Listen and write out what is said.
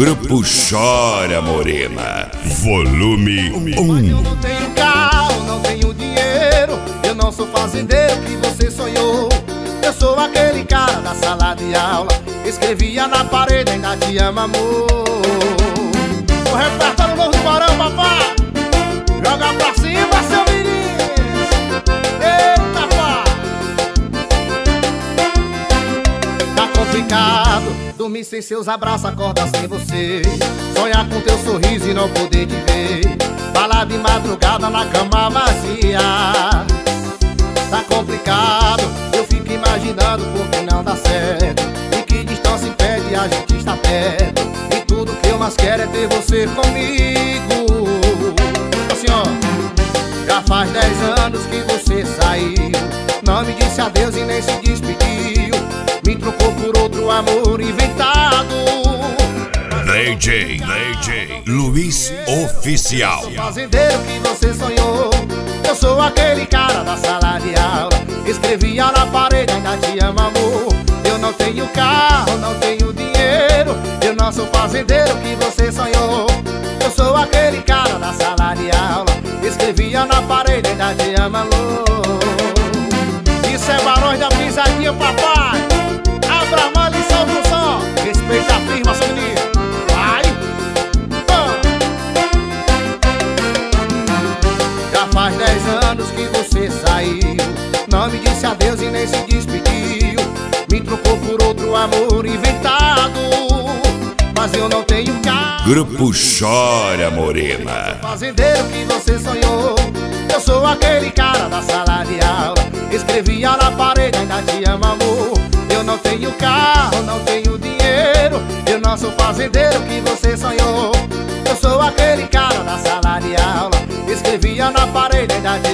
Grupo Chora Morena, volume 1. Eu não tenho carro, não tenho dinheiro, eu não sou fazendeiro que você sonhou. Eu sou aquele cara da sala de aula, escrevia na parede, ainda te amo, amor. O repertório novo do Barão, papai, joga pra cima, seu menino. Eita, pá. Tá complicado dormir sem seus abraços, acordar sem você, sonhar com teu sorriso e não poder te ver, falar de madrugada na cama vazia. Tá complicado, eu fico imaginando porque não dá certo, e que distância impede a gente estar perto, e tudo que eu mais quero é ter você comigo. Assim ó, já faz 10 anos que você saiu, não me disse adeus e nem se despediu, me trocou por outro amor inventado. DJ Luiz Oficial. O fazendeiro que você sonhou, eu sou aquele cara da sala de aula, escrevia na parede, ainda te amo, amor. Eu não tenho carro, não tenho dinheiro, eu não sou fazendeiro que você sonhou. Eu sou aquele cara da sala de aula, escrevia na parede, ainda te amo, amor. Isso é Barões da Pisadinha, papai. Abra a mão e solta o som, respeita a firma, seu menino. Faz 10 anos que você saiu, não me disse adeus e nem se despediu, me trocou por outro amor inventado, mas eu não tenho carro. Grupo Chora Morena. Eu sou fazendeiro que você sonhou, eu sou aquele cara da sala de aula, escrevia na parede, ainda te amo, amor. Eu não tenho carro, não tenho dinheiro, eu não sou fazendeiro que você sonhou. Eu sou aquele cara da sala de aula, escrevia na parede, ainda te